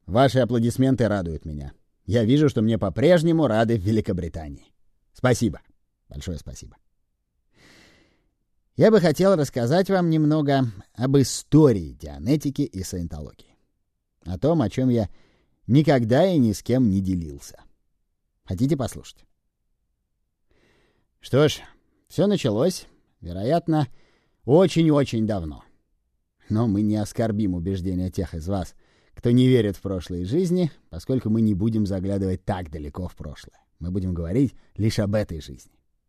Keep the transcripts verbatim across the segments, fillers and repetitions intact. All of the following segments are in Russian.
Ваши аплодисменты радуют меня. Я вижу, что мне по-прежнему рады в Великобритании. Спасибо. Большое спасибо. Я бы хотел рассказать вам немного об истории дианетики и саентологии. О том, о чем я никогда и ни с кем не делился. Хотите послушать? Что ж, все началось, вероятно, очень-очень давно. Но мы не оскорбим убеждения тех из вас, кто не верит в прошлые жизни, поскольку мы не будем заглядывать так далеко в прошлое. Мы будем говорить лишь об этой жизни.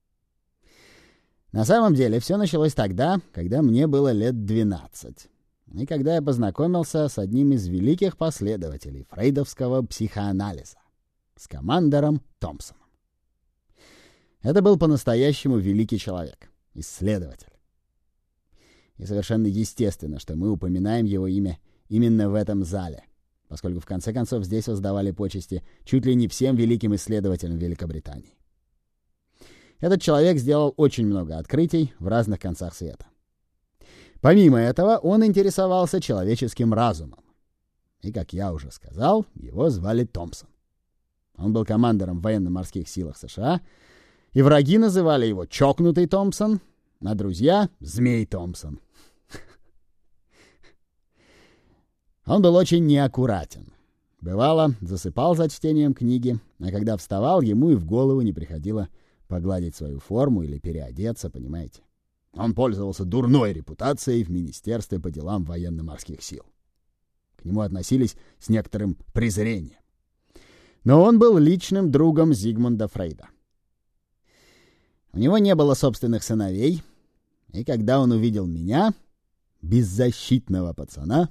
На самом деле, все началось тогда, когда мне было лет двенадцать. И когда я познакомился с одним из великих последователей фрейдовского психоанализа, с командором Томпсоном. Это был по-настоящему великий человек, исследователь. И совершенно естественно, что мы упоминаем его имя именно в этом зале, поскольку в конце концов здесь воздавали почести чуть ли не всем великим исследователям Великобритании. Этот человек сделал очень много открытий в разных концах света. Помимо этого, он интересовался человеческим разумом. И, как я уже сказал, его звали Томпсон. Он был командором в военно-морских силах США, и враги называли его «Чокнутый Томпсон», а друзья — «Змей Томпсон». Он был очень неаккуратен. Бывало, засыпал за чтением книги, а когда вставал, ему и в голову не приходило погладить свою форму или переодеться, понимаете? Он пользовался дурной репутацией в Министерстве по делам военно-морских сил. К нему относились с некоторым презрением. Но он был личным другом Зигмунда Фрейда. У него не было собственных сыновей, и когда он увидел меня, беззащитного пацана,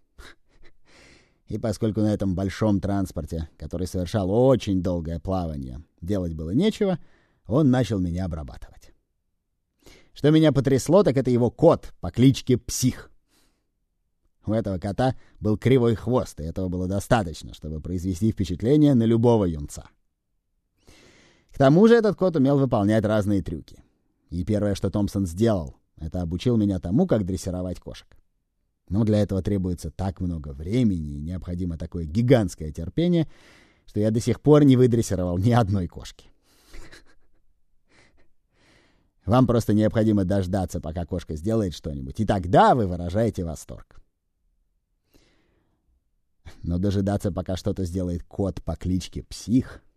и поскольку на этом большом транспорте, который совершал очень долгое плавание, делать было нечего, он начал меня обрабатывать. Что меня потрясло, так это его кот по кличке Псих. У этого кота был кривой хвост, и этого было достаточно, чтобы произвести впечатление на любого юнца. К тому же этот кот умел выполнять разные трюки. И первое, что Томпсон сделал, это обучил меня тому, как дрессировать кошек. Но для этого требуется так много времени и необходимо такое гигантское терпение, что я до сих пор не выдрессировал ни одной кошки. Вам просто необходимо дождаться, пока кошка сделает что-нибудь, и тогда вы выражаете восторг. Но дожидаться, пока что-то сделает кот по кличке Псих,